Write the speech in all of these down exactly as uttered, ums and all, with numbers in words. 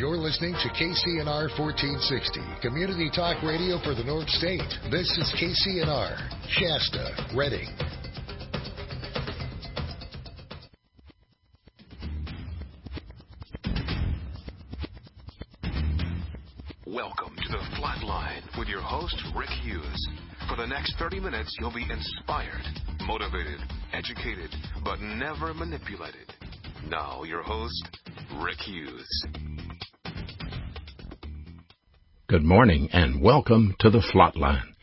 You're listening to K C N R fourteen sixty, Community Talk Radio for the North State. This is K C N R, Shasta, Redding. Welcome to the Flatline with your host, Rick Hughes. For the next thirty minutes, you'll be inspired, motivated, educated, but never manipulated. Now, your host, Rick Hughes. Good morning and welcome to the Flatline.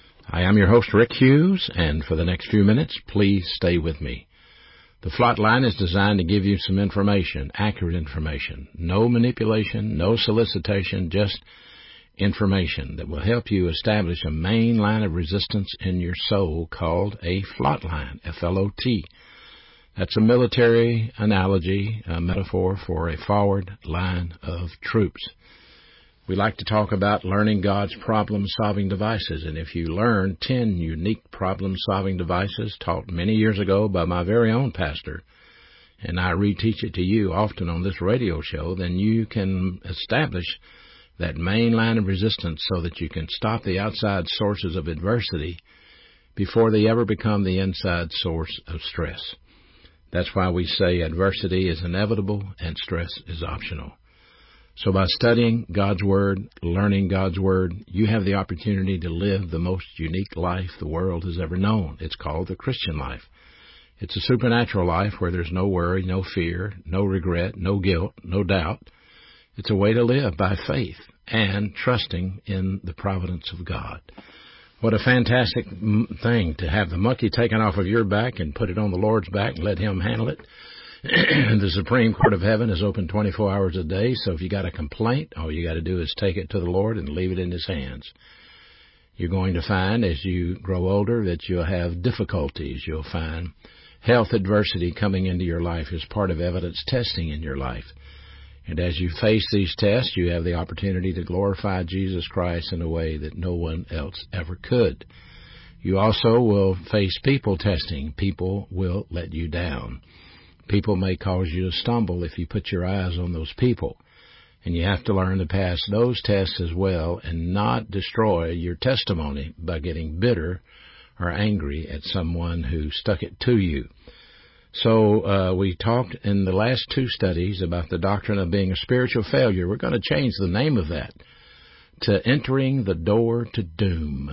I am your host, Rick Hughes, and for the next few minutes, please stay with me. The Flatline is designed to give you some information, accurate information, no manipulation, no solicitation, just information that will help you establish a main line of resistance in your soul called a flot line, F L O T. That's a military analogy, a metaphor for a forward line of troops. We like to talk about learning God's problem-solving devices, and if you learn ten unique problem-solving devices taught many years ago by my very own pastor, and I reteach it to you often on this radio show, then you can establish that main line of resistance so that you can stop the outside sources of adversity before they ever become the inside source of stress. That's why we say adversity is inevitable and stress is optional. So by studying God's Word, learning God's Word, you have the opportunity to live the most unique life the world has ever known. It's called the Christian life. It's a supernatural life where there's no worry, no fear, no regret, no guilt, no doubt. It's a way to live by faith and trusting in the providence of God. What a fantastic thing to have the monkey taken off of your back and put it on the Lord's back and let Him handle it. The Supreme Court of Heaven is open twenty-four hours a day, so if you got a complaint, all you got to do is take it to the Lord and leave it in His hands. You're going to find as you grow older that you'll have difficulties. You'll find health adversity coming into your life as part of evidence testing in your life. And as you face these tests, you have the opportunity to glorify Jesus Christ in a way that no one else ever could. You also will face people testing. People will let you down. People may cause you to stumble if you put your eyes on those people. And you have to learn to pass those tests as well and not destroy your testimony by getting bitter or angry at someone who stuck it to you. So uh, we talked in the last two studies about the doctrine of being a spiritual failure. We're going to change the name of that to entering the door to doom.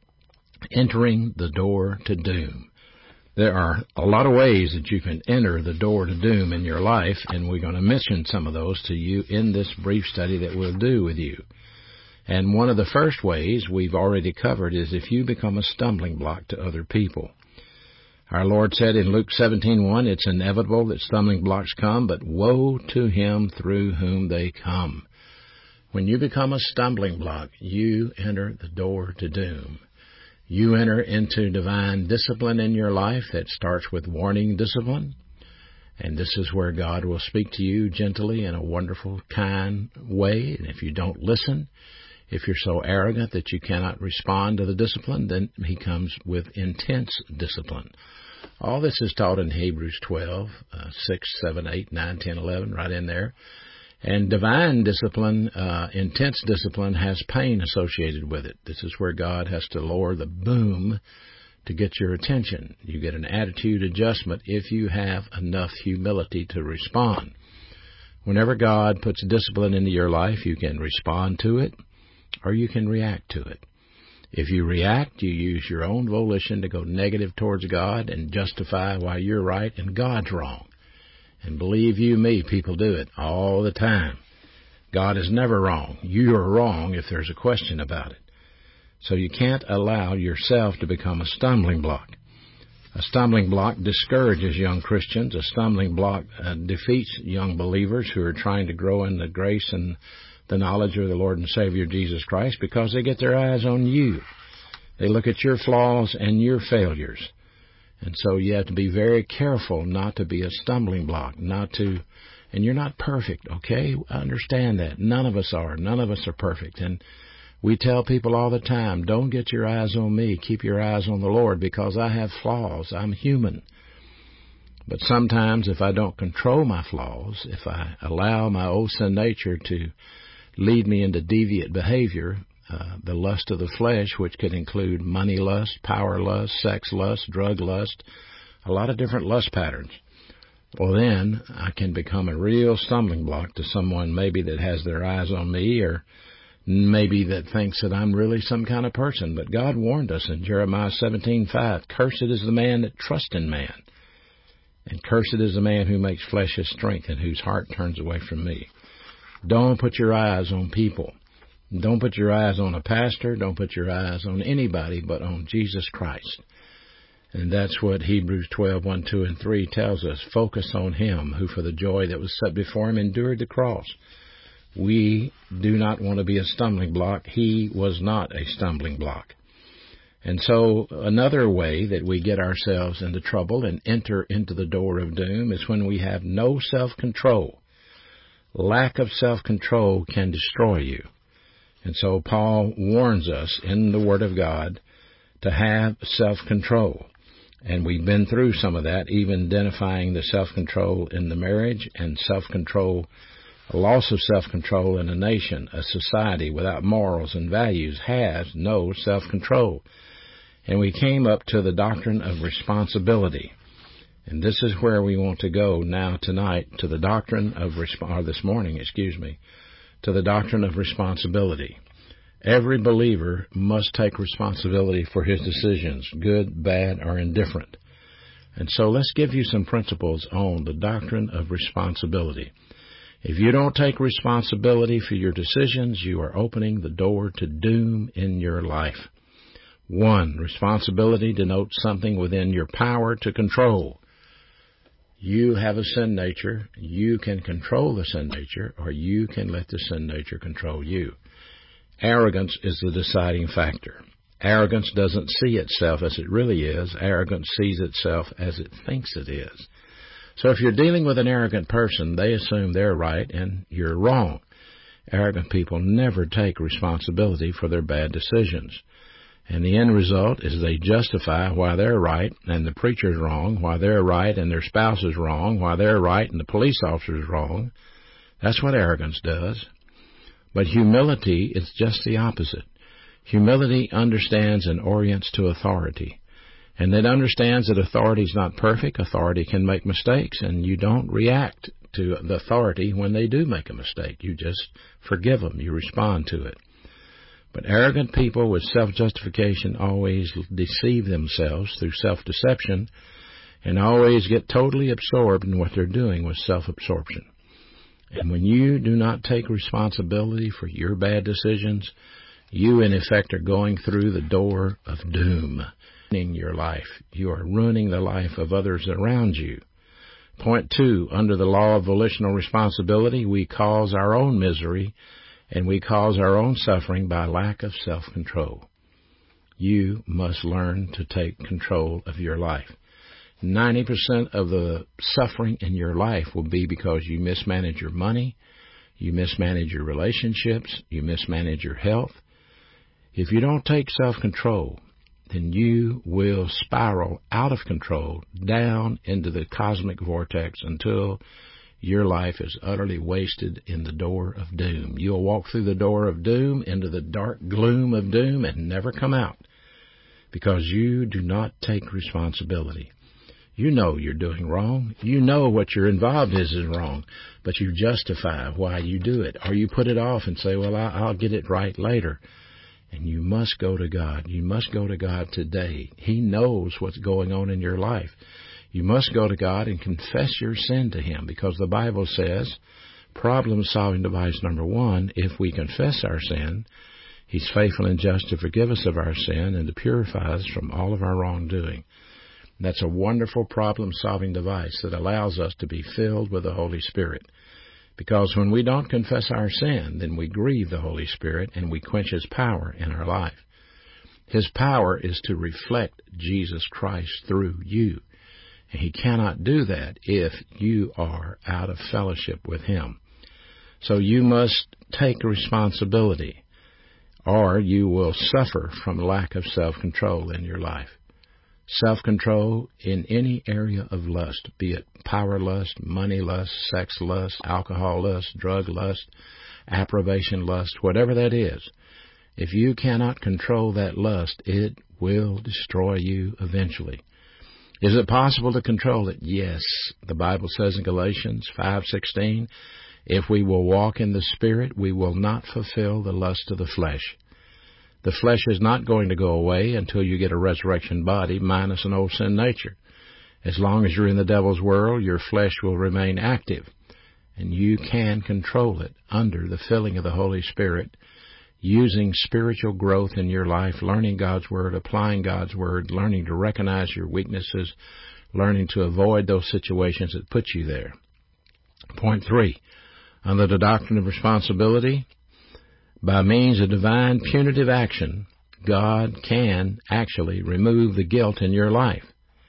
Entering the door to doom. There are a lot of ways that you can enter the door to doom in your life, and we're going to mention some of those to you in this brief study that we'll do with you. And one of the first ways we've already covered is if you become a stumbling block to other people. Our Lord said in Luke seventeen one, it's inevitable that stumbling blocks come, but woe to him through whom they come. When you become a stumbling block, you enter the door to doom. You enter into divine discipline in your life that starts with warning discipline. And this is where God will speak to you gently in a wonderful, kind way. And if you don't listen, if you're so arrogant that you cannot respond to the discipline, then He comes with intense discipline. All this is taught in Hebrews twelve, uh, six, seven, eight, nine, ten, eleven, right in there. And divine discipline, uh, intense discipline, has pain associated with it. This is where God has to lower the boom to get your attention. You get an attitude adjustment if you have enough humility to respond. Whenever God puts discipline into your life, you can respond to it or you can react to it. If you react, you use your own volition to go negative towards God and justify why you're right and God's wrong. And believe you me, people do it all the time. God is never wrong. You are wrong if there's a question about it. So you can't allow yourself to become a stumbling block. A stumbling block discourages young Christians. A stumbling block uh, defeats young believers who are trying to grow in the grace and the knowledge of the Lord and Savior Jesus Christ because they get their eyes on you. They look at your flaws and your failures. And so you have to be very careful not to be a stumbling block, not to, and you're not perfect, okay? I understand that. None of us are. None of us are perfect. And we tell people all the time, don't get your eyes on me. Keep your eyes on the Lord because I have flaws. I'm human. But sometimes if I don't control my flaws, if I allow my old sin nature to lead me into deviant behavior, uh, the lust of the flesh, which could include money lust, power lust, sex lust, drug lust, a lot of different lust patterns, well, then I can become a real stumbling block to someone maybe that has their eyes on me, or maybe that thinks that I'm really some kind of person. But God warned us in Jeremiah seventeen five, cursed is the man that trusts in man, and cursed is the man who makes flesh his strength and whose heart turns away from me. Don't put your eyes on people. Don't put your eyes on a pastor. Don't put your eyes on anybody but on Jesus Christ. And that's what Hebrews twelve, one, two, and three tells us. Focus on Him who for the joy that was set before Him endured the cross. We do not want to be a stumbling block. He was not a stumbling block. And so another way that we get ourselves into trouble and enter into the door of doom is when we have no self-control. Lack of self-control can destroy you. And so Paul warns us in the Word of God to have self-control. And we've been through some of that, even identifying the self-control in the marriage and self-control, loss of self-control in a nation. A society without morals and values has no self-control. And we came up to the doctrine of responsibility. And this is where we want to go now tonight, to the doctrine of, or this morning, excuse me, to the doctrine of responsibility. Every believer must take responsibility for his decisions, good, bad, or indifferent. And so let's give you some principles on the doctrine of responsibility. If you don't take responsibility for your decisions, you are opening the door to doom in your life. One, responsibility denotes something within your power to control. You have a sin nature. You can control the sin nature, or you can let the sin nature control you. Arrogance is the deciding factor. Arrogance doesn't see itself as it really is. Arrogance sees itself as it thinks it is. So if you're dealing with an arrogant person, they assume they're right and you're wrong. Arrogant people never take responsibility for their bad decisions. And the end result is they justify why they're right and the preacher's wrong, why they're right and their spouse is wrong, why they're right and the police officer's wrong. That's what arrogance does. But humility is just the opposite. Humility understands and orients to authority. And it understands that authority is not perfect. Authority can make mistakes, and you don't react to the authority when they do make a mistake. You just forgive them. You respond to it. But arrogant people with self-justification always deceive themselves through self-deception and always get totally absorbed in what they're doing with self-absorption. And when you do not take responsibility for your bad decisions, you in effect are going through the door of doom. In your life, you are ruining the life of others around you. Point two, under the law of volitional responsibility, we cause our own misery and we cause our own suffering by lack of self-control. You must learn to take control of your life. ninety percent of the suffering in your life will be because you mismanage your money, you mismanage your relationships, you mismanage your health. If you don't take self-control, then you will spiral out of control down into the cosmic vortex until your life is utterly wasted in the door of doom. You'll walk through the door of doom into the dark gloom of doom and never come out because you do not take responsibility. You know you're doing wrong. You know what you're involved in is wrong, but you justify why you do it, or you put it off and say, well, I'll get it right later. And you must go to God. You must go to God today. He knows what's going on in your life. You must go to God and confess your sin to Him, because the Bible says, problem-solving device number one, if we confess our sin, He's faithful and just to forgive us of our sin and to purify us from all of our wrongdoing. That's a wonderful problem-solving device that allows us to be filled with the Holy Spirit. Because when we don't confess our sin, then we grieve the Holy Spirit and we quench His power in our life. His power is to reflect Jesus Christ through you. And He cannot do that if you are out of fellowship with Him. So you must take responsibility, or you will suffer from lack of self-control in your life. Self-control in any area of lust, be it power lust, money lust, sex lust, alcohol lust, drug lust, approbation lust, whatever that is. If you cannot control that lust, it will destroy you eventually. Is it possible to control it? Yes. The Bible says in Galatians five sixteen, if we will walk in the Spirit, we will not fulfill the lust of the flesh. The flesh is not going to go away until you get a resurrection body minus an old sin nature. As long as you're in the devil's world, your flesh will remain active, and you can control it under the filling of the Holy Spirit, using spiritual growth in your life, learning God's Word, applying God's Word, learning to recognize your weaknesses, learning to avoid those situations that put you there. Point three, under the doctrine of responsibility, by means of divine punitive action, God can actually remove the guilt in your life.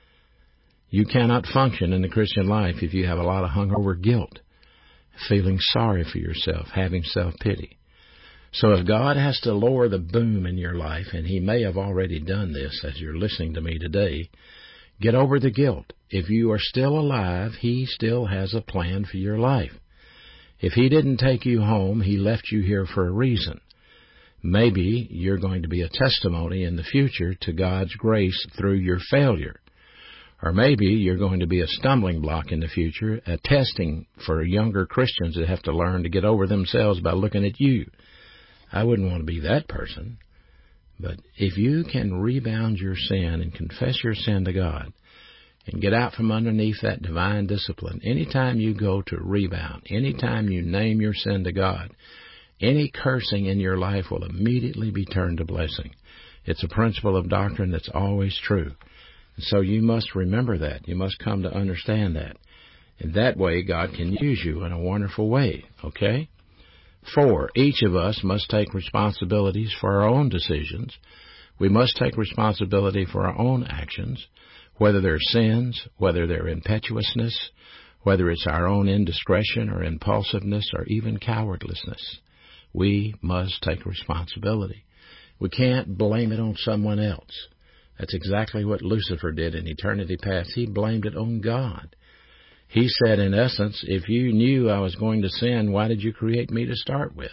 You cannot function in the Christian life if you have a lot of hungover guilt, feeling sorry for yourself, having self-pity. So if God has to lower the boom in your life, and He may have already done this as you're listening to me today, get over the guilt. If you are still alive, He still has a plan for your life. If He didn't take you home, He left you here for a reason. Maybe you're going to be a testimony in the future to God's grace through your failure. Or maybe you're going to be a stumbling block in the future, a testing for younger Christians that have to learn to get over themselves by looking at you. I wouldn't want to be that person. But if you can rebound your sin and confess your sin to God and get out from underneath that divine discipline, anytime you go to rebound, anytime you name your sin to God, any cursing in your life will immediately be turned to blessing. It's a principle of doctrine that's always true. So you must remember that. You must come to understand that. And that way, God can use you in a wonderful way, okay? Four, each of us must take responsibilities for our own decisions. We must take responsibility for our own actions, whether they're sins, whether they're impetuousness, whether it's our own indiscretion or impulsiveness or even cowardlessness. We must take responsibility. We can't blame it on someone else. That's exactly what Lucifer did in eternity past. He blamed it on God. He said, in essence, if you knew I was going to sin, why did you create me to start with?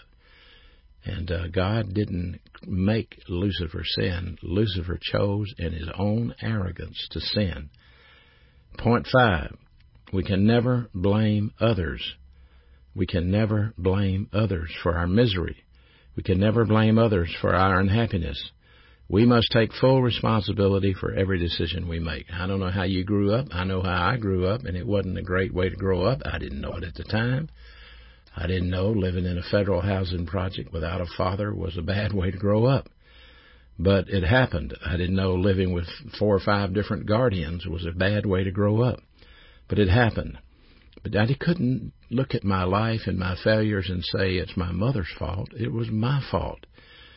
And uh, God didn't make Lucifer sin. Lucifer chose in his own arrogance to sin. Point five, we can never blame others. We can never blame others for our misery. We can never blame others for our unhappiness. We must take full responsibility for every decision we make. I don't know how you grew up. I know how I grew up, and it wasn't a great way to grow up. I didn't know it at the time. I didn't know living in a federal housing project without a father was a bad way to grow up. But it happened. I didn't know living with four or five different guardians was a bad way to grow up. But it happened. But Daddy couldn't look at my life and my failures and say it's my mother's fault. It was my fault.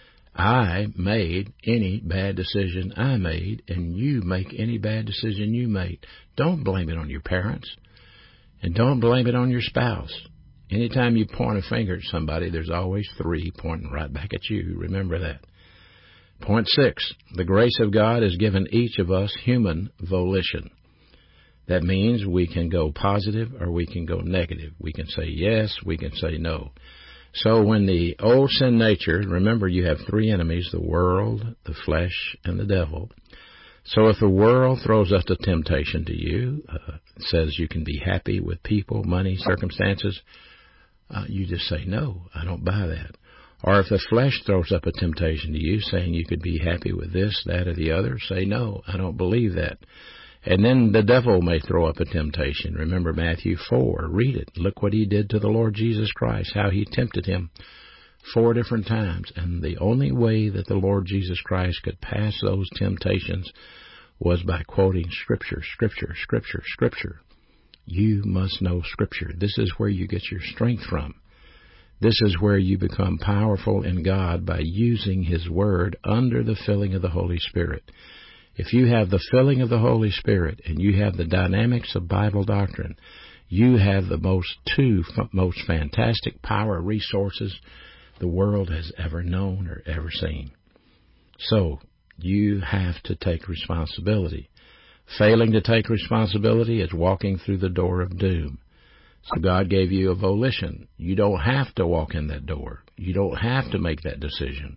I made any bad decision I made, and you make any bad decision you made. Don't blame it on your parents, and don't blame it on your spouse. Anytime you point a finger at somebody, there's always three pointing right back at you. Remember that. Point six, the grace of God has given each of us human volition. That means we can go positive or we can go negative. We can say yes, we can say no. So when the old sin nature, remember you have three enemies, the world, the flesh, and the devil. So if the world throws up the temptation to you, uh, says you can be happy with people, money, circumstances, uh, you just say, no, I don't buy that. Or if the flesh throws up a temptation to you, saying you could be happy with this, that, or the other, say, no, I don't believe that. And then the devil may throw up a temptation. Remember Matthew four. Read it. Look what he did to the Lord Jesus Christ, how he tempted him four different times. And the only way that the Lord Jesus Christ could pass those temptations was by quoting Scripture, Scripture, Scripture, Scripture. You must know Scripture. This is where you get your strength from. This is where you become powerful in God by using His Word under the filling of the Holy Spirit. If you have the filling of the Holy Spirit and you have the dynamics of Bible doctrine, you have the most two most fantastic power resources the world has ever known or ever seen. So you have to take responsibility. Failing to take responsibility is walking through the door of doom. So God gave you a volition. You don't have to walk in that door. You don't have to make that decision.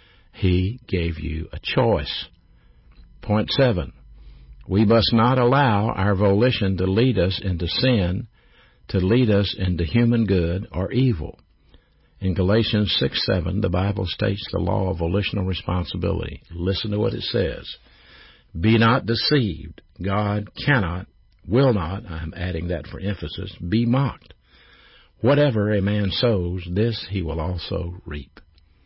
He gave you a choice. Point seven, we must not allow our volition to lead us into sin, to lead us into human good or evil. In Galatians six seven, the Bible states the law of volitional responsibility. Listen to what it says. Be not deceived. God cannot, will not, I'm adding that for emphasis, be mocked. Whatever a man sows, this he will also reap.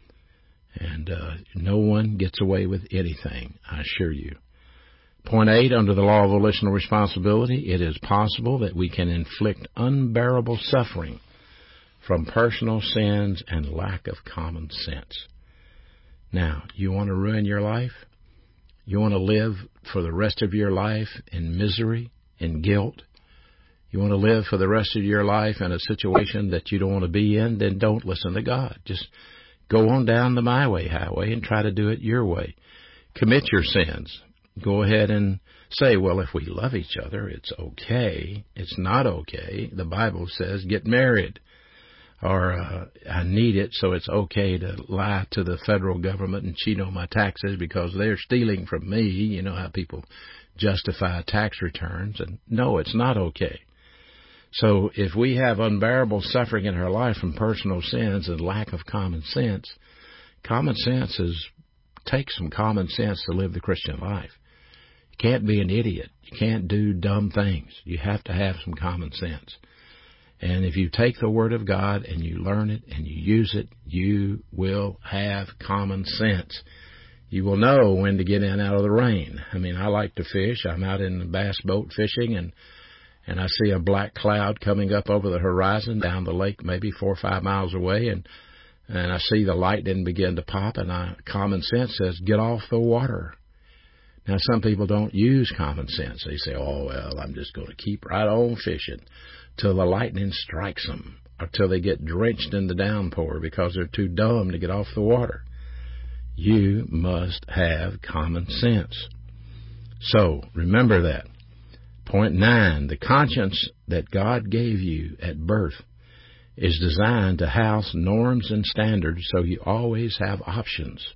And uh, no one gets away with anything, I assure you. Point eight, under the law of volitional responsibility, it is possible that we can inflict unbearable suffering from personal sins and lack of common sense. Now, you want to ruin your life? You want to live for the rest of your life in misery, in guilt? You want to live for the rest of your life in a situation that you don't want to be in? Then don't listen to God. Just go on down the my way highway and try to do it your way. Commit your sins. Go ahead and say, well, if we love each other, it's okay. It's not okay. The Bible says get married. Or uh, I need it, so it's okay to lie to the federal government and cheat on my taxes because they're stealing from me. You know how people justify tax returns. And no, it's not okay. So if we have unbearable suffering in our life from personal sins and lack of common sense, common sense is take some common sense to live the Christian life. You can't be an idiot. You can't do dumb things. You have to have some common sense. And if you take the Word of God and you learn it and you use it, you will have common sense. You will know when to get in out of the rain. I mean, I like to fish. I'm out in the bass boat fishing, and and I see a black cloud coming up over the horizon down the lake maybe four or five miles away, and and I see the lightning begin to pop, and I, common sense says, get off the water. Now, some people don't use common sense. They say, oh, well, I'm just going to keep right on fishing till the lightning strikes them or till they get drenched in the downpour because they're too dumb to get off the water. You must have common sense. So, remember that. Point nine, the conscience that God gave you at birth is designed to house norms and standards so you always have options.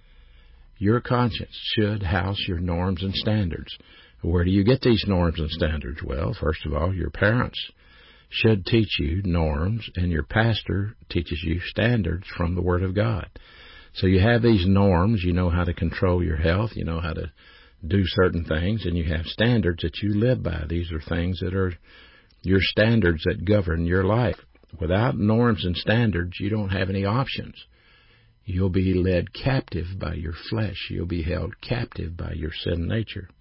Your conscience should house your norms and standards. Where do you get these norms and standards? Well, first of all, your parents should teach you norms, and your pastor teaches you standards from the Word of God. So you have these norms, you know how to control your health, you know how to do certain things, and you have standards that you live by. These are things that are your standards that govern your life. Without norms and standards, you don't have any options. You'll be led captive by your flesh. You'll be held captive by your sin nature.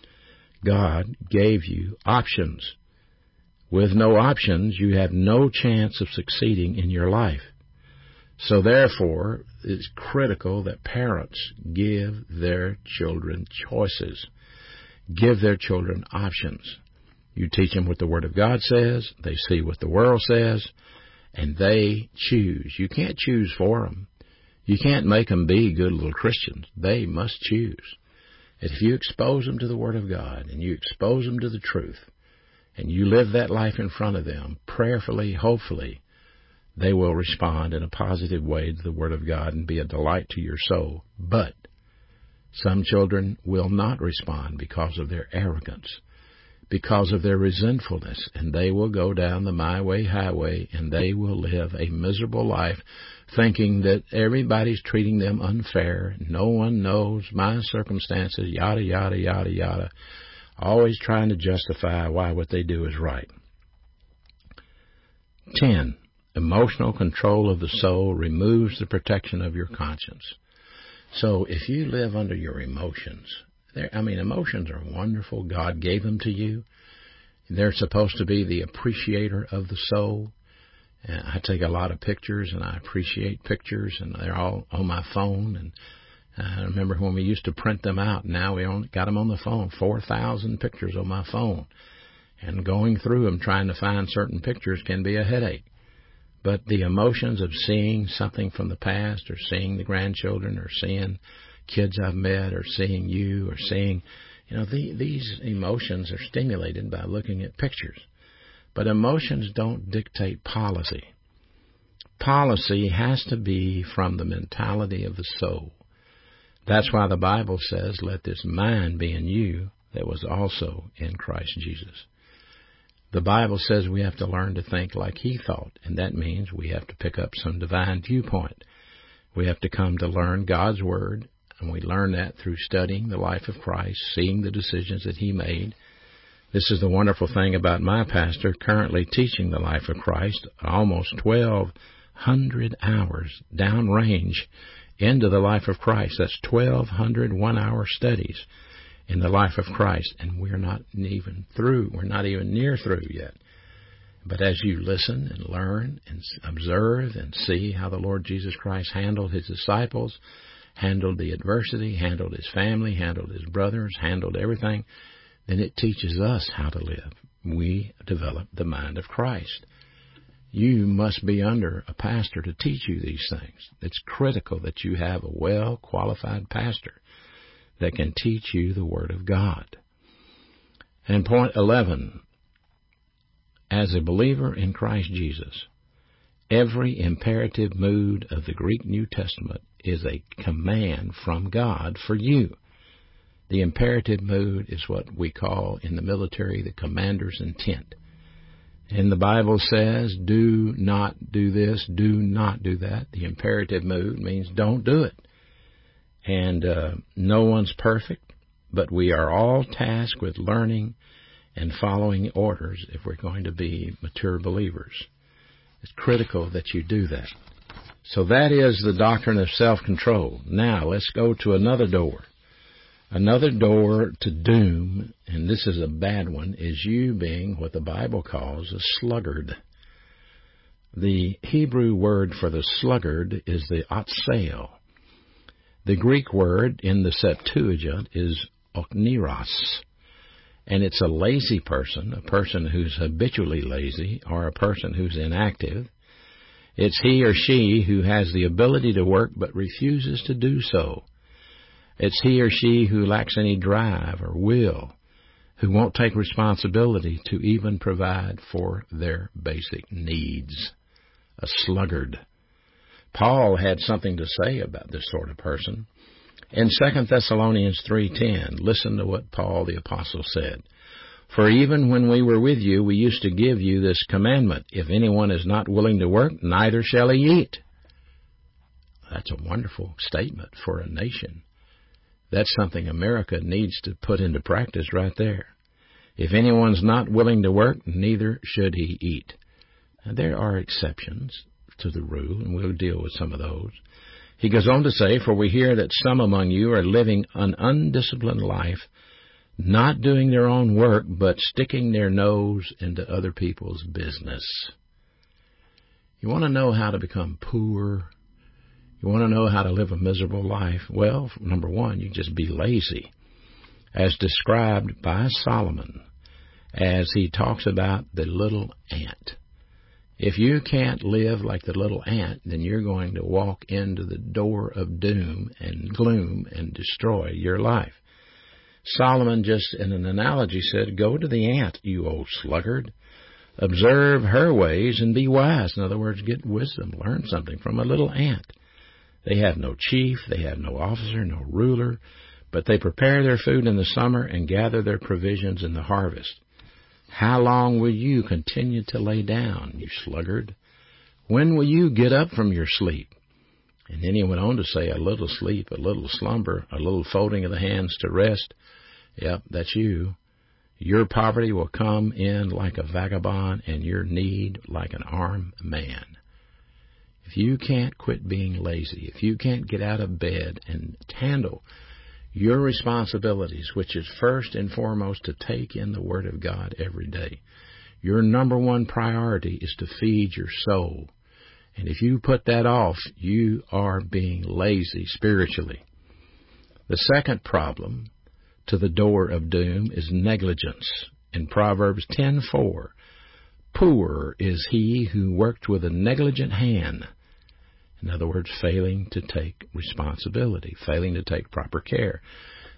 God gave you options. With no options, you have no chance of succeeding in your life. So therefore, it's critical that parents give their children choices. Give their children options. You teach them what the Word of God says. They see what the world says. And they choose. You can't choose for them. You can't make them be good little Christians. They must choose. And if you expose them to the Word of God and you expose them to the truth and you live that life in front of them, prayerfully, hopefully, they will respond in a positive way to the Word of God and be a delight to your soul. But some children will not respond because of their arrogance, because of their resentfulness, and they will go down the my way highway and they will live a miserable life thinking that everybody's treating them unfair. No one knows my circumstances, yada, yada, yada, yada. Always trying to justify why what they do is right. Ten, emotional control of the soul removes the protection of your conscience. So if you live under your emotions, I mean, emotions are wonderful. God gave them to you. They're supposed to be the appreciator of the soul. And I take a lot of pictures, and I appreciate pictures, and they're all on my phone. And I remember when we used to print them out. Now we only got them on the phone, four thousand pictures on my phone. And going through them, trying to find certain pictures can be a headache. But the emotions of seeing something from the past, or seeing the grandchildren, or seeing kids I've met, or seeing you, or seeing You know, the, these emotions are stimulated by looking at pictures. But emotions don't dictate policy. Policy has to be from the mentality of the soul. That's why the Bible says, let this mind be in you that was also in Christ Jesus. The Bible says we have to learn to think like He thought, and that means we have to pick up some divine viewpoint. We have to come to learn God's Word, and we learn that through studying the life of Christ, seeing the decisions that He made. This is the wonderful thing about my pastor currently teaching the life of Christ, almost twelve hundred hours downrange into the life of Christ. That's twelve hundred one-hour studies in the life of Christ, and we're not even through. We're not even near through yet. But as you listen and learn and observe and see how the Lord Jesus Christ handled His disciples, handled the adversity, handled His family, handled His brothers, handled everything, then it teaches us how to live. We develop the mind of Christ. You must be under a pastor to teach you these things. It's critical that you have a well-qualified pastor that can teach you the Word of God. And point eleven, as a believer in Christ Jesus, every imperative mood of the Greek New Testament is a command from God for you. The imperative mood is what we call in the military the commander's intent. And the Bible says, do not do this, do not do that. The imperative mood means don't do it. And uh, no one's perfect, but we are all tasked with learning and following orders if we're going to be mature believers. It's critical that you do that. So that is the doctrine of self-control. Now let's go to another door. Another door to doom, and this is a bad one, is you being what the Bible calls a sluggard. The Hebrew word for the sluggard is the otsael. The Greek word in the Septuagint is okneros, and it's a lazy person, a person who's habitually lazy, or a person who's inactive. It's he or she who has the ability to work but refuses to do so. It's he or she who lacks any drive or will, who won't take responsibility to even provide for their basic needs. A sluggard. Paul had something to say about this sort of person. In Second Thessalonians three ten, listen to what Paul the Apostle said. For even when we were with you, we used to give you this commandment, if anyone is not willing to work, neither shall he eat. That's a wonderful statement for a nation. That's something America needs to put into practice right there. If anyone's not willing to work, neither should he eat. Now, there are exceptions to the rule, and we'll deal with some of those. He goes on to say, for we hear that some among you are living an undisciplined life, not doing their own work, but sticking their nose into other people's business. You want to know how to become poor? You want to know how to live a miserable life? Well, number one, you just be lazy, as described by Solomon, as he talks about the little ant. If you can't live like the little ant, then you're going to walk into the door of doom and gloom and destroy your life. Solomon, just in an analogy, said, go to the ant, you old sluggard. Observe her ways and be wise. In other words, get wisdom. Learn something from a little ant. They have no chief, they have no officer, no ruler, but they prepare their food in the summer and gather their provisions in the harvest. How long will you continue to lay down, you sluggard? When will you get up from your sleep? And then he went on to say, a little sleep, a little slumber, a little folding of the hands to rest. Yep, that's you. Your poverty will come in like a vagabond and your need like an armed man. If you can't quit being lazy, if you can't get out of bed and handle your responsibilities, which is first and foremost to take in the Word of God every day, your number one priority is to feed your soul. And if you put that off, you are being lazy spiritually. The second problem to the door of doom is negligence. In Proverbs ten four, poor is he who worked with a negligent hand. In other words, failing to take responsibility, failing to take proper care.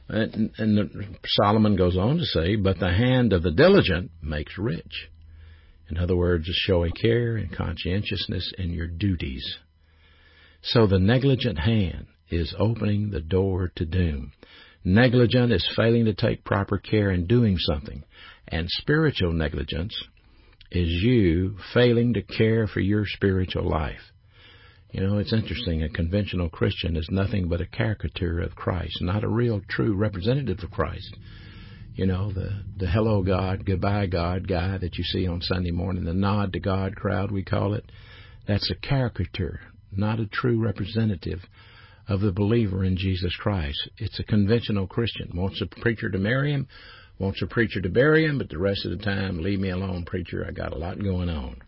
And, and the, Solomon goes on to say, but the hand of the diligent makes rich. In other words, show a care and conscientiousness in your duties. So the negligent hand is opening the door to doom. Negligent is failing to take proper care in doing something. And spiritual negligence is you failing to care for your spiritual life. You know, it's interesting. A conventional Christian is nothing but a caricature of Christ, not a real, true representative of Christ. You know, the, the hello God, goodbye God guy that you see on Sunday morning, the nod to God crowd, we call it, that's a caricature, not a true representative of the believer in Jesus Christ. It's a conventional Christian. Wants a preacher to marry him, wants a preacher to bury him, but the rest of the time, leave me alone, preacher, I got a lot going on.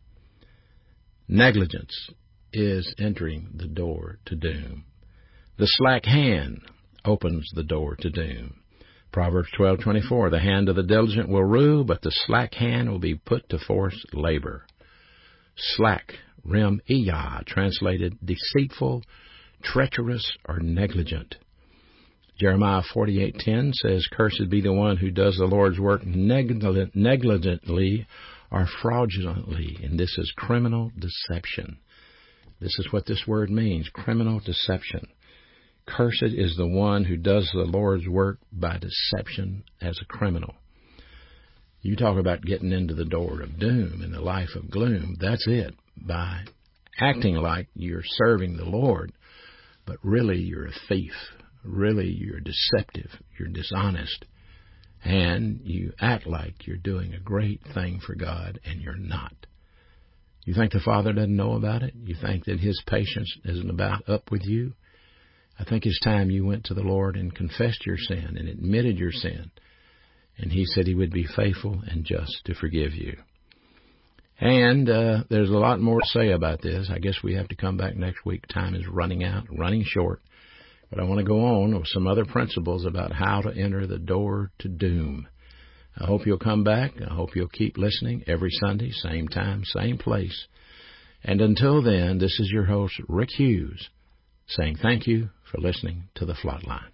Negligence is entering the door to doom. The slack hand opens the door to doom. Proverbs twelve twenty-four, the hand of the diligent will rule, but the slack hand will be put to forced labor. Slack, rem iyah, translated deceitful, treacherous, or negligent. Jeremiah forty-eight ten says, cursed be the one who does the Lord's work negligently or fraudulently, and this is criminal deception. This is what this word means, criminal deception. Cursed is the one who does the Lord's work by deception as a criminal. You talk about getting into the door of doom and the life of gloom. That's it. By acting like you're serving the Lord, but really you're a thief. Really you're deceptive. You're dishonest. And you act like you're doing a great thing for God, and you're not. You think the Father doesn't know about it? You think that His patience isn't about up with you? I think it's time you went to the Lord and confessed your sin and admitted your sin. And He said He would be faithful and just to forgive you. And uh, there's a lot more to say about this. I guess we have to come back next week. Time is running out, running short. But I want to go on with some other principles about how to enter the door to doom. I hope you'll come back. I hope you'll keep listening every Sunday, same time, same place. And until then, this is your host, Rick Hughes, saying thank you for listening to The Flatline.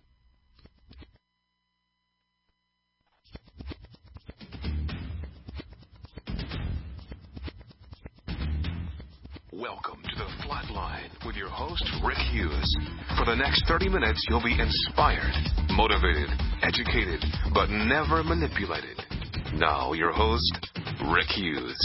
Welcome to The Flatline with your host, Rick Hughes. For the next thirty minutes, you'll be inspired, motivated, educated, but never manipulated. Now, your host, Rick Hughes.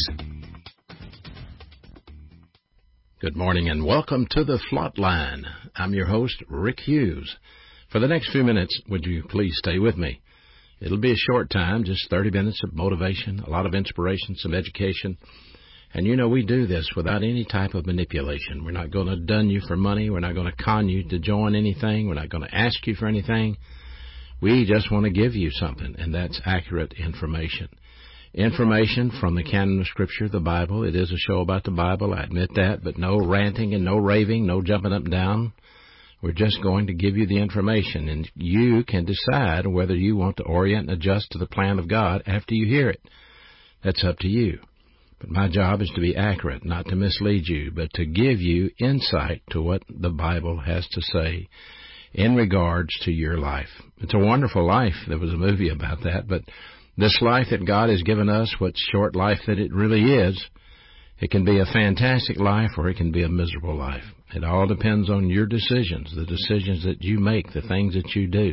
Good morning and welcome to The Flatline. I'm your host, Rick Hughes. For the next few minutes, would you please stay with me? It'll be a short time, just thirty minutes of motivation, a lot of inspiration, some education. And you know, we do this without any type of manipulation. We're not going to dun you for money. We're not going to con you to join anything. We're not going to ask you for anything. We just want to give you something, and that's accurate information. Information from the canon of Scripture, the Bible. It is a show about the Bible, I admit that, but no ranting and no raving, no jumping up and down. We're just going to give you the information, and you can decide whether you want to orient and adjust to the plan of God after you hear it. That's up to you. But my job is to be accurate, not to mislead you, but to give you insight to what the Bible has to say in regards to your life. It's a wonderful life. There was a movie about that, but this life that God has given us, what short life that it really is, it can be a fantastic life or it can be a miserable life. It all depends on your decisions, the decisions that you make, the things that you do.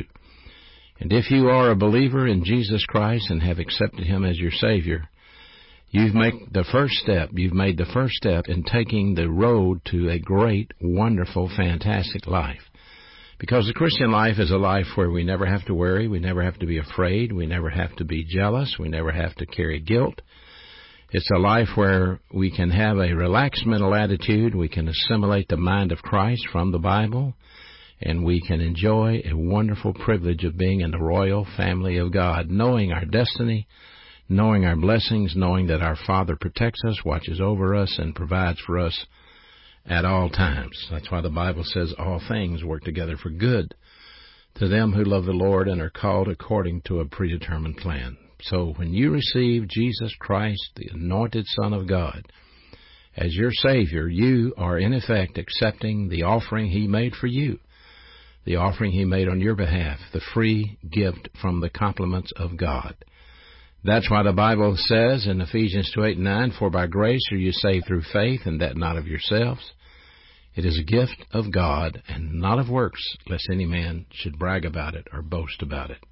And if you are a believer in Jesus Christ and have accepted Him as your Savior, You've made the first step. You've made the first step in taking the road to a great, wonderful, fantastic life. Because the Christian life is a life where we never have to worry, we never have to be afraid, we never have to be jealous, we never have to carry guilt. It's a life where we can have a relaxed mental attitude, we can assimilate the mind of Christ from the Bible, and we can enjoy a wonderful privilege of being in the royal family of God, knowing our destiny, knowing our blessings, knowing that our Father protects us, watches over us, and provides for us at all times. That's why the Bible says all things work together for good to them who love the Lord and are called according to a predetermined plan. So when you receive Jesus Christ, the anointed Son of God, as your Savior, you are in effect accepting the offering He made for you. the offering he made on your behalf, the free gift from the compliments of God. That's why the Bible says in Ephesians two, eight, and nine, for by grace are you saved through faith, and that not of yourselves. It is a gift of God, and not of works, lest any man should brag about it or boast about it.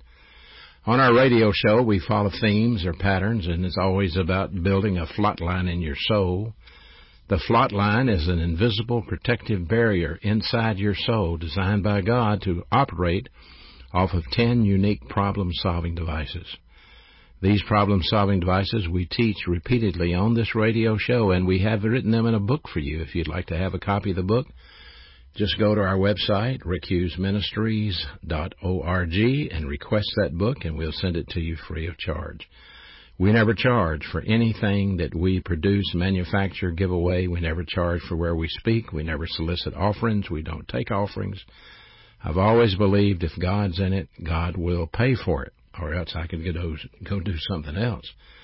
On our radio show, we follow themes or patterns, and it's always about building a flot line in your soul. The flot line is an invisible protective barrier inside your soul designed by God to operate off of ten unique problem-solving devices. These problem-solving devices we teach repeatedly on this radio show, and we have written them in a book for you. If you'd like to have a copy of the book, just go to our website, rick hughes ministries dot org, and request that book, and we'll send it to you free of charge. We never charge for anything that we produce, manufacture, give away. We never charge for where we speak. We never solicit offerings. We don't take offerings. I've always believed if God's in it, God will pay for it, or else I could go, go do something else.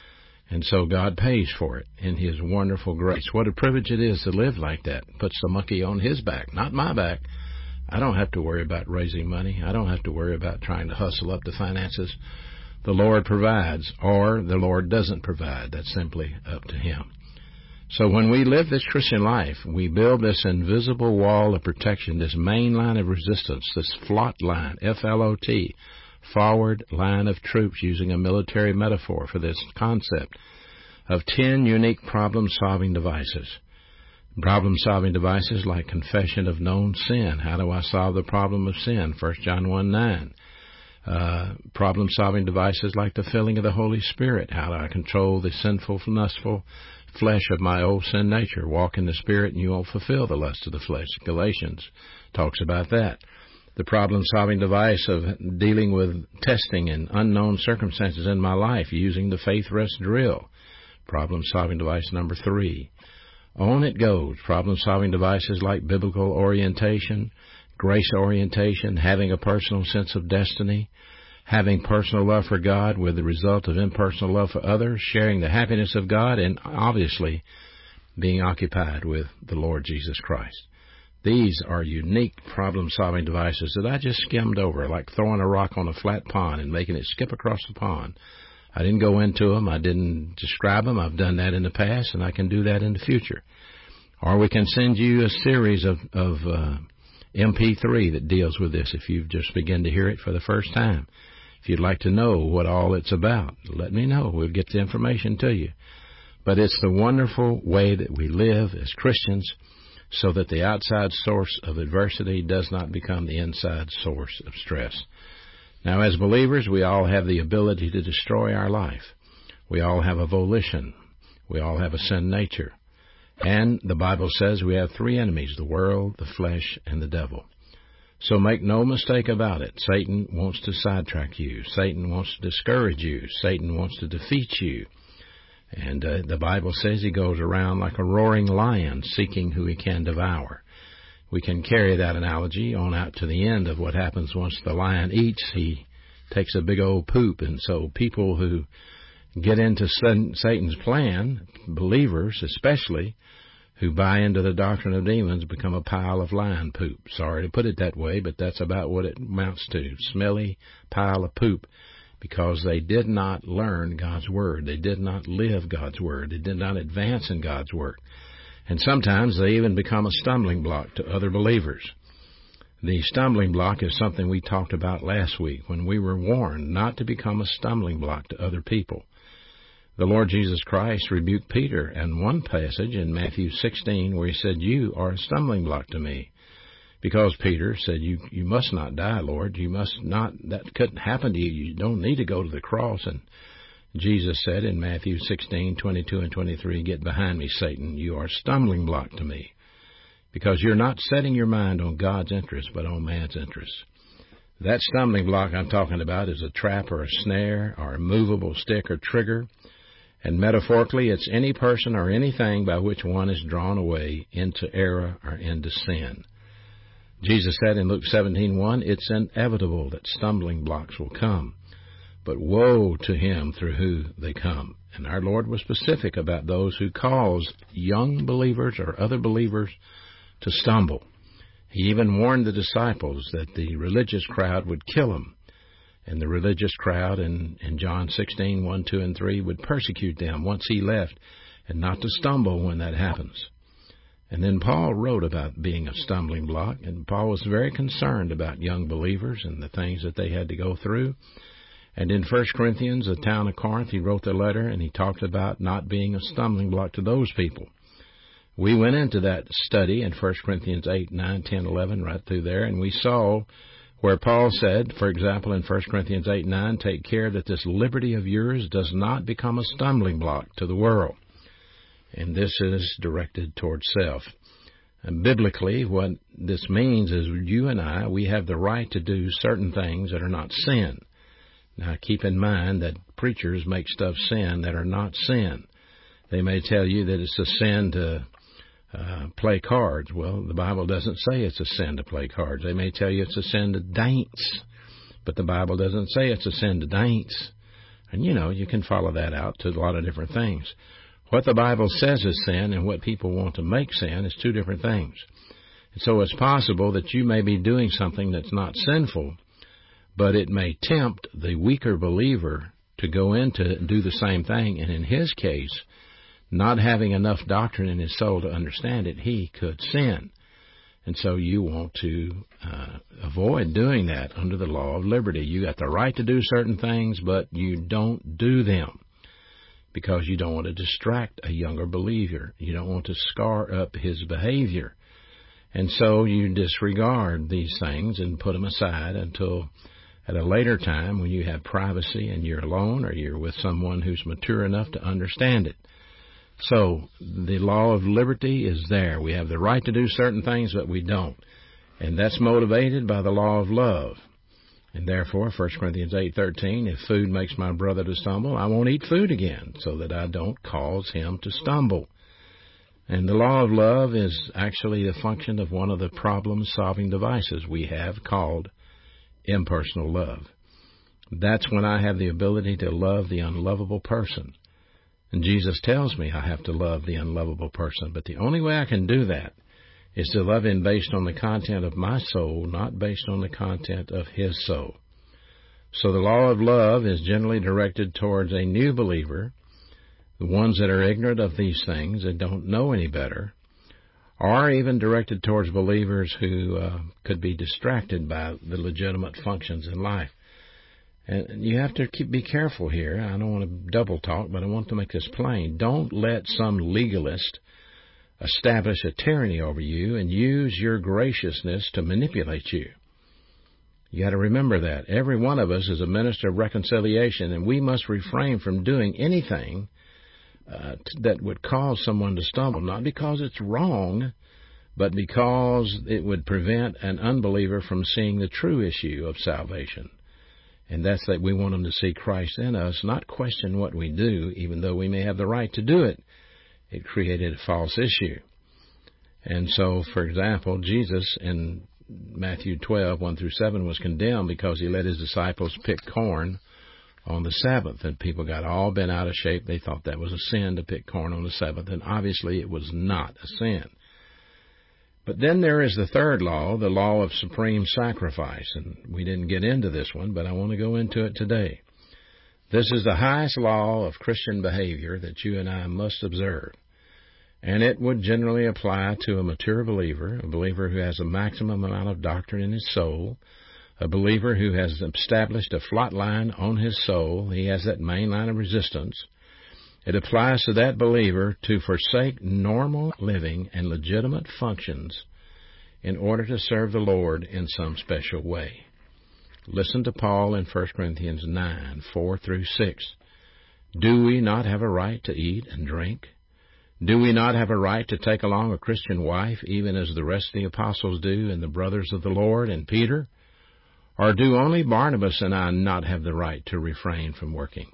And so God pays for it in His wonderful grace. What a privilege it is to live like that. Puts the monkey on His back, not my back. I don't have to worry about raising money. I don't have to worry about trying to hustle up the finances. The Lord provides, or the Lord doesn't provide. That's simply up to Him. So when we live this Christian life, we build this invisible wall of protection, this main line of resistance, this flot line, F L O T, forward line of troops, using a military metaphor for this concept of ten unique problem-solving devices. Problem-solving devices like confession of known sin. How do I solve the problem of sin? First John one nine. Uh, problem-solving devices like the filling of the Holy Spirit. How do I control the sinful, lustful flesh of my old sin nature? Walk in the Spirit and you won't fulfill the lust of the flesh. Galatians talks about that. The problem-solving device of dealing with testing and unknown circumstances in my life using the faith rest drill. Problem-solving device number three. On it goes. Problem-solving devices like biblical orientation, grace orientation, having a personal sense of destiny, having personal love for God with the result of impersonal love for others, sharing the happiness of God, and obviously being occupied with the Lord Jesus Christ. These are unique problem-solving devices that I just skimmed over, like throwing a rock on a flat pond and making it skip across the pond. I didn't go into them. I didn't describe them. I've done that in the past, and I can do that in the future. Or we can send you a series of, of uh, M P three that deals with this if you've just begun to hear it for the first time. If you'd like to know what all it's about, let me know. We'll get the information to you. But it's the wonderful way that we live as Christians so that the outside source of adversity does not become the inside source of stress. Now, as believers, we all have the ability to destroy our life. We all have a volition. We all have a sin nature. And the Bible says we have three enemies, the world, the flesh, and the devil. So make no mistake about it. Satan wants to sidetrack you. Satan wants to discourage you. Satan wants to defeat you. And uh, the Bible says he goes around like a roaring lion seeking who he can devour. We can carry that analogy on out to the end of what happens once the lion eats. He takes a big old poop. And so people who get into Satan's plan, believers especially, who buy into the doctrine of demons, become a pile of lion poop. Sorry to put it that way, but that's about what it amounts to. Smelly pile of poop, because they did not learn God's Word. They did not live God's Word. They did not advance in God's Word. And sometimes they even become a stumbling block to other believers. The stumbling block is something we talked about last week when we were warned not to become a stumbling block to other people. The Lord Jesus Christ rebuked Peter in one passage in Matthew sixteen where he said, "You are a stumbling block to me." Because Peter said, you you must not die, Lord. You must not, that couldn't happen to you. You don't need to go to the cross. And Jesus said in Matthew sixteen, twenty-two and twenty-three, "Get behind me, Satan. You are a stumbling block to me, because you're not setting your mind on God's interest, but on man's interest." That stumbling block I'm talking about is a trap or a snare or a movable stick or trigger. And metaphorically, it's any person or anything by which one is drawn away into error or into sin. Jesus said in Luke seventeen one, "It's inevitable that stumbling blocks will come, but woe to him through who they come." And our Lord was specific about those who cause young believers or other believers to stumble. He even warned the disciples that the religious crowd would kill him, and the religious crowd in, in John sixteen, one, two, and three would persecute them once he left, and not to stumble when that happens. And then Paul wrote about being a stumbling block, and Paul was very concerned about young believers and the things that they had to go through. And in First Corinthians, the town of Corinth, he wrote the letter, and he talked about not being a stumbling block to those people. We went into that study in First Corinthians eight, nine, ten, eleven, right through there, and we saw where Paul said, for example, in First Corinthians eight, nine, take care that this liberty of yours does not become a stumbling block to the world. And this is directed toward self. And biblically, what this means is you and I, we have the right to do certain things that are not sin. Now, keep in mind that preachers make stuff sin that are not sin. They may tell you that it's a sin to uh, play cards. Well, the Bible doesn't say it's a sin to play cards. They may tell you it's a sin to dance, but the Bible doesn't say it's a sin to dance. And, you know, you can follow that out to a lot of different things. What the Bible says is sin and what people want to make sin is two different things. And so it's possible that you may be doing something that's not sinful, but it may tempt the weaker believer to go into and do the same thing. And in his case, not having enough doctrine in his soul to understand it, he could sin. And so you want to uh, avoid doing that under the law of liberty. You got the right to do certain things, but you don't do them, because you don't want to distract a younger believer. You don't want to scar up his behavior. And so you disregard these things and put them aside until at a later time when you have privacy and you're alone or you're with someone who's mature enough to understand it. So the law of liberty is there. We have the right to do certain things, but we don't. And that's motivated by the law of love. And therefore, First Corinthians eight thirteen, if food makes my brother to stumble, I won't eat food again, so that I don't cause him to stumble. And the law of love is actually the function of one of the problem-solving devices we have called impersonal love. That's when I have the ability to love the unlovable person. And Jesus tells me I have to love the unlovable person, but the only way I can do that is to love him based on the content of my soul, not based on the content of his soul. So the law of love is generally directed towards a new believer, the ones that are ignorant of these things and don't know any better, or even directed towards believers who uh, could be distracted by the legitimate functions in life. And you have to keep, be careful here. I don't want to double talk, but I want to make this plain. Don't let some legalist establish a tyranny over you and use your graciousness to manipulate you. You got to remember that. Every one of us is a minister of reconciliation, and we must refrain from doing anything uh, that would cause someone to stumble, not because it's wrong, but because it would prevent an unbeliever from seeing the true issue of salvation. And that's that we want them to see Christ in us, not question what we do, even though we may have the right to do it. It created a false issue. And so, for example, Jesus in Matthew twelve, one through seven was condemned because he let his disciples pick corn on the Sabbath. And people got all bent out of shape. They thought that was a sin to pick corn on the Sabbath. And obviously it was not a sin. But then there is the third law, the law of supreme sacrifice. And we didn't get into this one, but I want to go into it today. This is the highest law of Christian behavior that you and I must observe. And it would generally apply to a mature believer, a believer who has a maximum amount of doctrine in his soul, a believer who has established a flat line on his soul. He has that main line of resistance. It applies to that believer to forsake normal living and legitimate functions in order to serve the Lord in some special way. Listen to Paul in First Corinthians nine, four through six. Do we not have a right to eat and drink? Do we not have a right to take along a Christian wife, even as the rest of the apostles do, and the brothers of the Lord and Peter? Or do only Barnabas and I not have the right to refrain from working?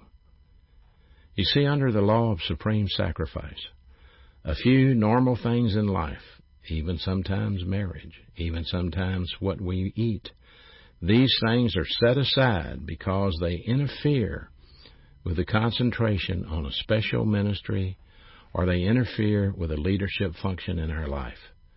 You see, under the law of supreme sacrifice, a few normal things in life, even sometimes marriage, even sometimes what we eat, these things are set aside because they interfere with the concentration on a special ministry, or they interfere with a leadership function in our life.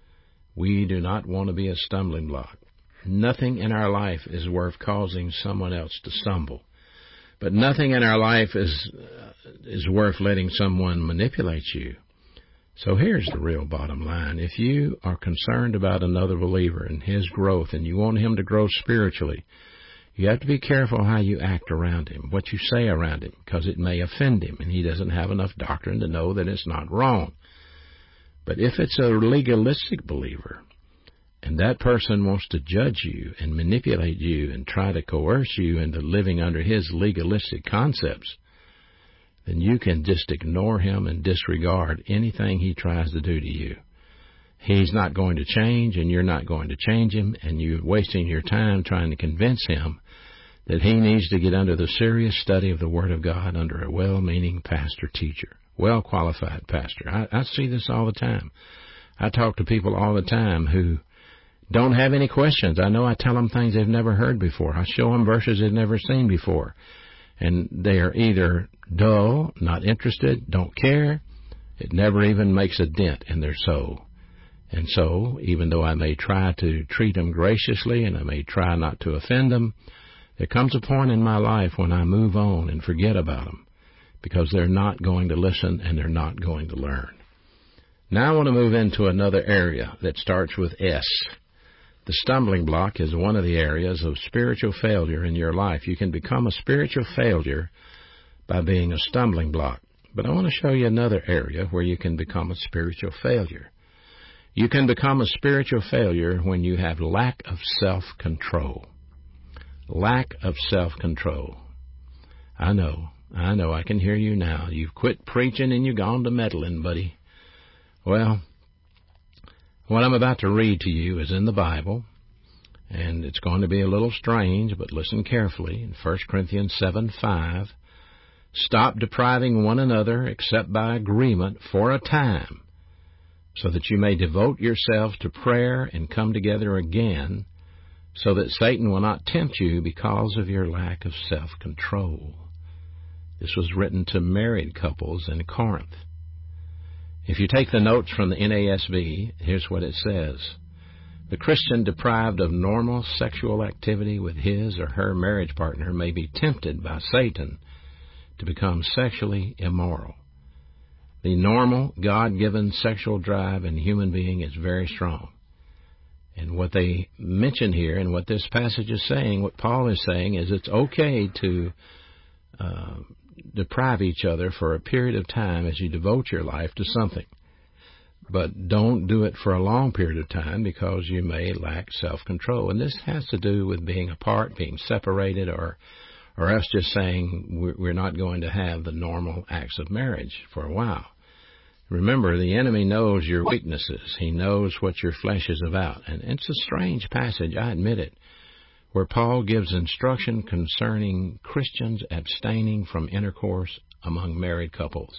We do not want to be a stumbling block. Nothing in our life is worth causing someone else to stumble. But nothing in our life is uh, is worth letting someone manipulate you. So here's the real bottom line. If you are concerned about another believer and his growth and you want him to grow spiritually, you have to be careful how you act around him, what you say around him, because it may offend him, and he doesn't have enough doctrine to know that it's not wrong. But if it's a legalistic believer, and that person wants to judge you and manipulate you and try to coerce you into living under his legalistic concepts, then you can just ignore him and disregard anything he tries to do to you. He's not going to change, and you're not going to change him, and you're wasting your time trying to convince him that he needs to get under the serious study of the Word of God under a well-meaning pastor-teacher, well-qualified pastor. I, I see this all the time. I talk to people all the time who don't have any questions. I know I tell them things they've never heard before. I show them verses they've never seen before. And they are either dull, not interested, don't care. It never even makes a dent in their soul. And so, even though I may try to treat them graciously and I may try not to offend them, there comes a point in my life when I move on and forget about them because they're not going to listen and they're not going to learn. Now I want to move into another area that starts with S. The stumbling block is one of the areas of spiritual failure in your life. You can become a spiritual failure by being a stumbling block. But I want to show you another area where you can become a spiritual failure. You can become a spiritual failure when you have lack of self-control. Lack of self-control. I know, I know, I can hear you now. You've quit preaching and you've gone to meddling, buddy. Well, what I'm about to read to you is in the Bible, and it's going to be a little strange, but listen carefully. In First Corinthians seven five, stop depriving one another except by agreement for a time, so that you may devote yourselves to prayer and come together again, so that Satan will not tempt you because of your lack of self-control. This was written to married couples in Corinth. If you take the notes from the N A S B, here's what it says. The Christian deprived of normal sexual activity with his or her marriage partner may be tempted by Satan to become sexually immoral. The normal, God-given sexual drive in a human being is very strong. And what they mention here and what this passage is saying, what Paul is saying, is it's okay to uh, deprive each other for a period of time as you devote your life to something. But don't do it for a long period of time because you may lack self-control. And this has to do with being apart, being separated, or or us just saying we're not going to have the normal acts of marriage for a while. Remember, the enemy knows your weaknesses. He knows what your flesh is about. And it's a strange passage, I admit it, where Paul gives instruction concerning Christians abstaining from intercourse among married couples.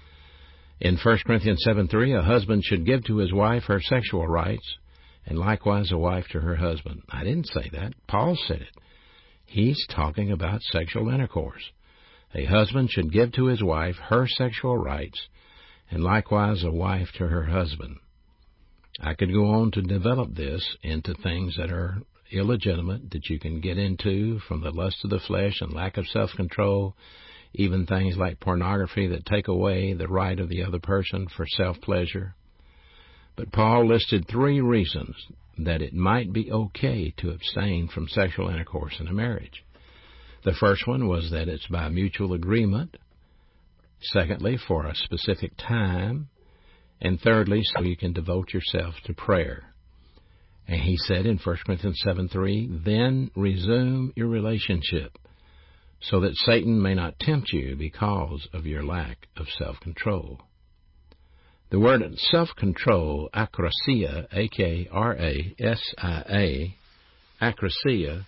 In First Corinthians seven three, a husband should give to his wife her sexual rights, and likewise a wife to her husband. I didn't say that. Paul said it. He's talking about sexual intercourse. A husband should give to his wife her sexual rights, and likewise a wife to her husband. I could go on to develop this into things that are illegitimate, that you can get into from the lust of the flesh and lack of self-control, even things like pornography that take away the right of the other person for self-pleasure. But Paul listed three reasons that it might be okay to abstain from sexual intercourse in a marriage. The first one was that it's by mutual agreement. Secondly, for a specific time. And thirdly, so you can devote yourself to prayer. And he said in First Corinthians seven three, then resume your relationship so that Satan may not tempt you because of your lack of self-control. The word self-control, akrasia, A K R A S I A, akrasia,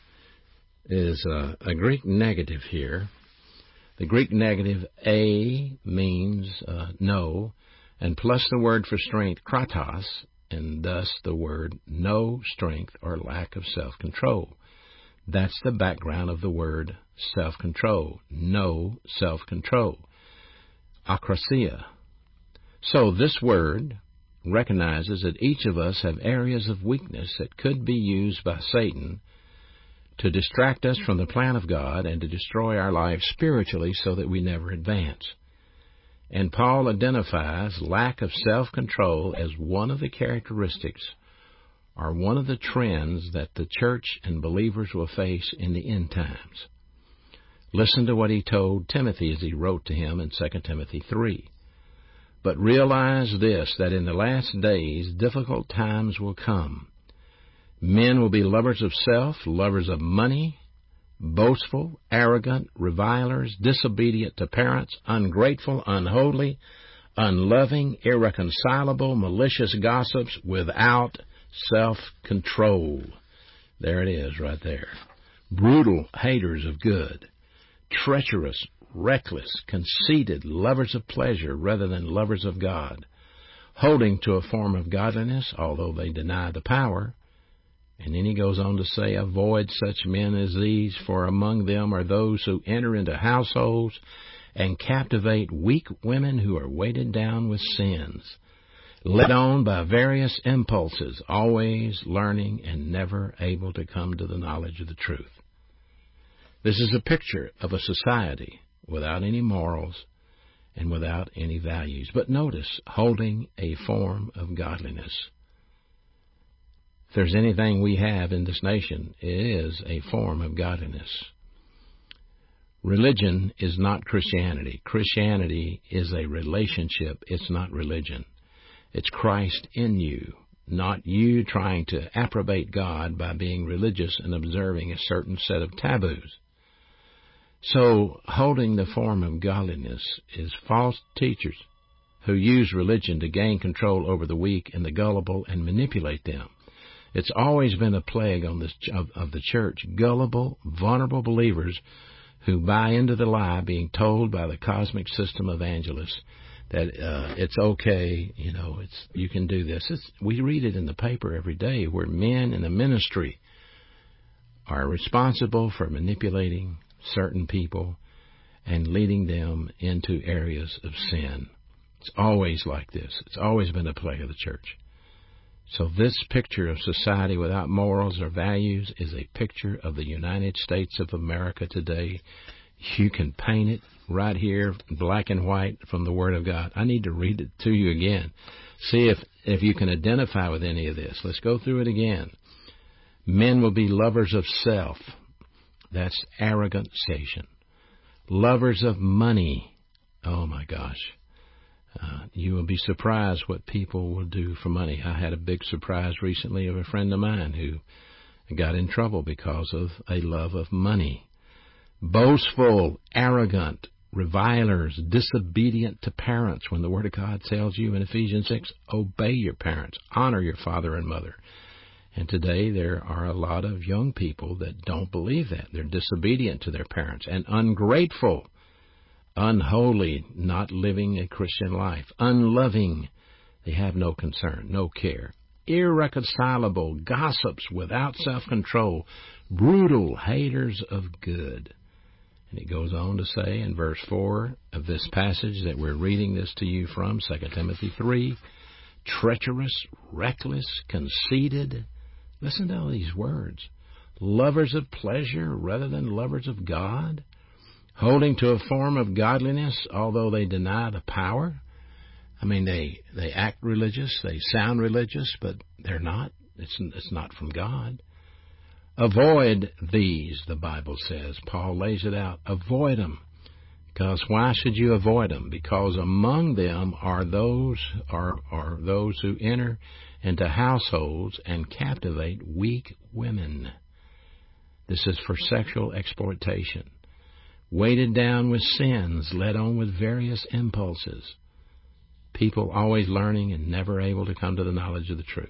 is a, a Greek negative here. The Greek negative a means uh, no, and plus the word for strength, kratos, and thus the word no strength or lack of self-control. That's the background of the word self-control, no self-control, akrasia. So this word recognizes that each of us have areas of weakness that could be used by Satan to distract us from the plan of God and to destroy our lives spiritually so that we never advance. And Paul identifies lack of self-control as one of the characteristics or one of the trends that the church and believers will face in the end times. Listen to what he told Timothy as he wrote to him in Second Timothy three. But realize this, that in the last days difficult times will come. Men will be lovers of self, lovers of money, boastful, arrogant, revilers, disobedient to parents, ungrateful, unholy, unloving, irreconcilable, malicious gossips, without self-control. There it is right there. Brutal haters of good, treacherous, reckless, conceited, lovers of pleasure rather than lovers of God, holding to a form of godliness, although they deny the power. And then he goes on to say, avoid such men as these, for among them are those who enter into households and captivate weak women who are weighted down with sins, led on by various impulses, always learning and never able to come to the knowledge of the truth. This is a picture of a society without any morals and without any values. But notice, holding a form of godliness. If there's anything we have in this nation, it is a form of godliness. Religion is not Christianity. Christianity is a relationship. It's not religion. It's Christ in you, not you trying to approbate God by being religious and observing a certain set of taboos. So, holding the form of godliness is false teachers who use religion to gain control over the weak and the gullible and manipulate them. It's always been a plague on this, of, of the church, gullible, vulnerable believers who buy into the lie being told by the cosmic system evangelists that uh, it's okay, you know, it's you can do this. It's, we read it in the paper every day where men in the ministry are responsible for manipulating certain people and leading them into areas of sin. It's always like this. It's always been a plague of the church. So this picture of society without morals or values is a picture of the United States of America today. You can paint it right here, black and white, from the Word of God. I need to read it to you again. See if, if you can identify with any of this. Let's go through it again. Men will be lovers of self. That's arrogant station. Lovers of money. Oh, my gosh. Uh, you will be surprised what people will do for money. I had a big surprise recently of a friend of mine who got in trouble because of a love of money. Boastful, arrogant, revilers, disobedient to parents, when the Word of God tells you in Ephesians six, obey your parents, honor your father and mother. And today there are a lot of young people that don't believe that. They're disobedient to their parents and ungrateful, unholy, not living a Christian life, unloving. They have no concern, no care. Irreconcilable, gossips without self-control, brutal, haters of good. And it goes on to say in verse four of this passage that we're reading this to you from, Second Timothy three, treacherous, reckless, conceited. Listen to all these words. Lovers of pleasure rather than lovers of God. Holding to a form of godliness, although they deny the power. I mean, they, they act religious, they sound religious, but they're not. It's, it's not from God. Avoid these, the Bible says. Paul lays it out. Avoid them. Because why should you avoid them? Because among them are those are, are those who enter into households and captivate weak women. This is for sexual exploitation. Weighted down with sins, led on with various impulses. People always learning and never able to come to the knowledge of the truth.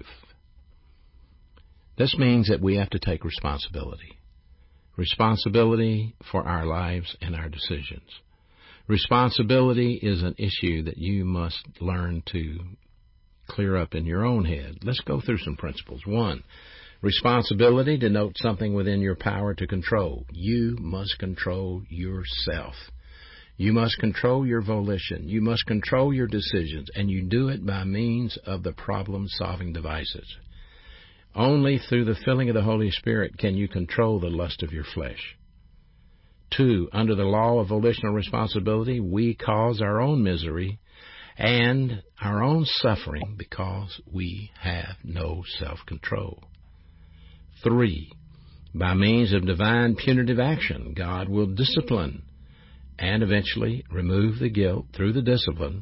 This means that we have to take responsibility. Responsibility for our lives and our decisions. Responsibility is an issue that you must learn to clear up in your own head. Let's go through some principles. One, responsibility denotes something within your power to control. You must control yourself. You must control your volition. You must control your decisions, and you do it by means of the problem-solving devices. Only through the filling of the Holy Spirit can you control the lust of your flesh. Two, under the law of volitional responsibility, we cause our own misery and our own suffering because we have no self-control. Three, by means of divine punitive action, God will discipline and eventually remove the guilt through the discipline.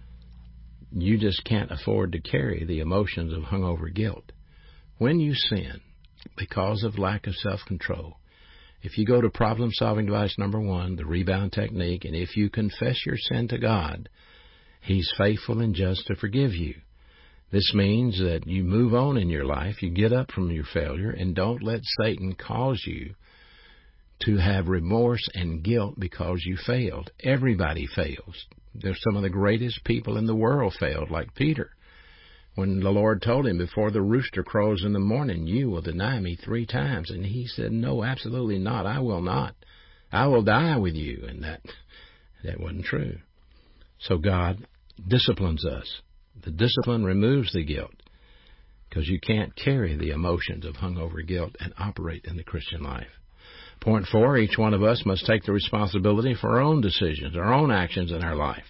You just can't afford to carry the emotions of hungover guilt. When you sin because of lack of self-control, if you go to problem-solving device number one, the rebound technique, and if you confess your sin to God, He's faithful and just to forgive you. This means that you move on in your life, you get up from your failure, and don't let Satan cause you to have remorse and guilt because you failed. Everybody fails. There's some of the greatest people in the world failed, like Peter. When the Lord told him, before the rooster crows in the morning, you will deny me three times. And he said, no, absolutely not. I will not. I will die with you. And that, that wasn't true. So God disciplines us. The discipline removes the guilt because you can't carry the emotions of hungover guilt and operate in the Christian life. Point four, each one of us must take the responsibility for our own decisions, our own actions in our life.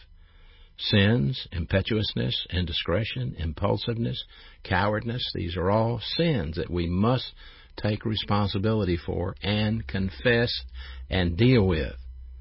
Sins, impetuousness, indiscretion, impulsiveness, cowardness, these are all sins that we must take responsibility for and confess and deal with.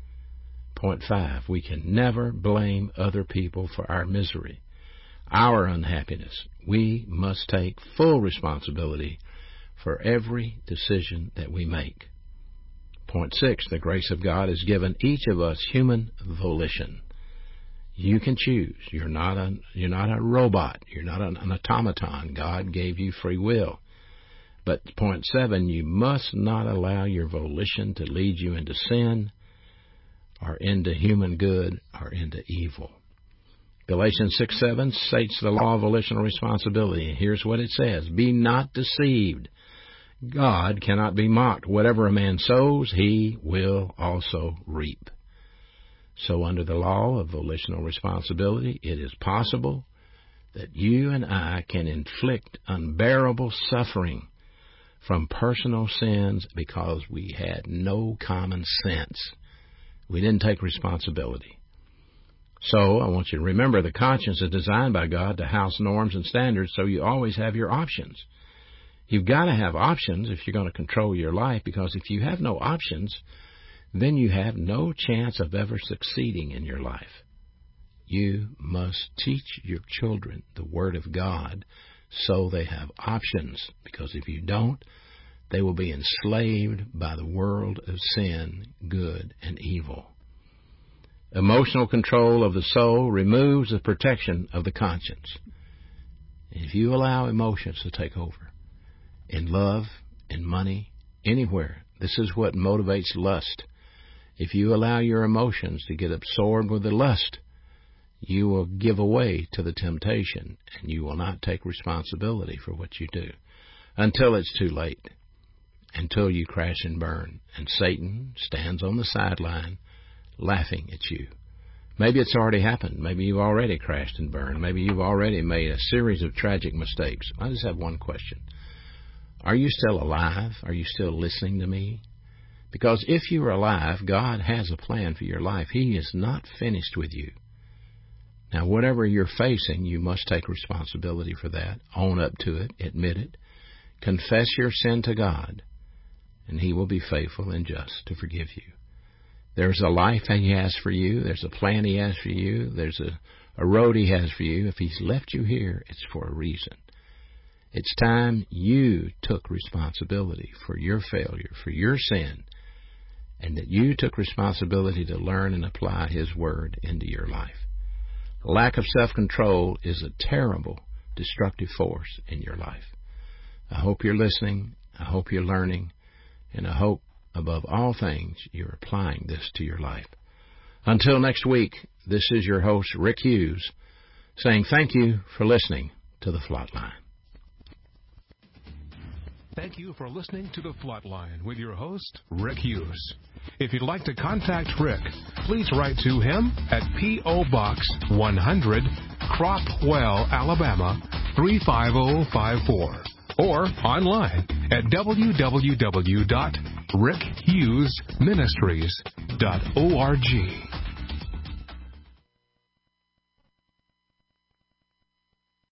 Point five, we can never blame other people for our misery, our unhappiness. We must take full responsibility for every decision that we make. Point six, the grace of God has given each of us human volition. You can choose. You're not a, you're not a robot. You're not an, an automaton. God gave you free will. But point seven, you must not allow your volition to lead you into sin or into human good or into evil. Galatians six seven states the law of volitional responsibility. Here's what it says. Be not deceived. God cannot be mocked. Whatever a man sows, he will also reap. So under the law of volitional responsibility, it is possible that you and I can inflict unbearable suffering from personal sins because we had no common sense. We didn't take responsibility. So I want you to remember the conscience is designed by God to house norms and standards, so you always have your options. You've got to have options if you're going to control your life, because if you have no options, then you have no chance of ever succeeding in your life. You must teach your children the Word of God so they have options, because if you don't, they will be enslaved by the world of sin, good and evil. Emotional control of the soul removes the protection of the conscience. If you allow emotions to take over, in love, in money, anywhere, this is what motivates lust. If you allow your emotions to get absorbed with the lust, you will give away to the temptation, and you will not take responsibility for what you do until it's too late, until you crash and burn, and Satan stands on the sideline laughing at you. Maybe it's already happened. Maybe you've already crashed and burned. Maybe you've already made a series of tragic mistakes. I just have one question. Are you still alive? Are you still listening to me? Because if you are alive, God has a plan for your life. He is not finished with you. Now, whatever you're facing, you must take responsibility for that. Own up to it. Admit it. Confess your sin to God, and He will be faithful and just to forgive you. There's a life He has for you. There's a plan He has for you. There's a, a road He has for you. If He's left you here, it's for a reason. It's time you took responsibility for your failure, for your sin, and that you took responsibility to learn and apply His Word into your life. Lack of self-control is a terrible, destructive force in your life. I hope you're listening. I hope you're learning. And I hope, above all things, you're applying this to your life. Until next week, this is your host, Rick Hughes, saying thank you for listening to The Flatline. Thank you for listening to The Flatline with your host, Rick Hughes. If you'd like to contact Rick, please write to him at P O. Box one hundred, Cropwell, Alabama three five zero five four, or online at w w w dot rick hughes ministries dot org.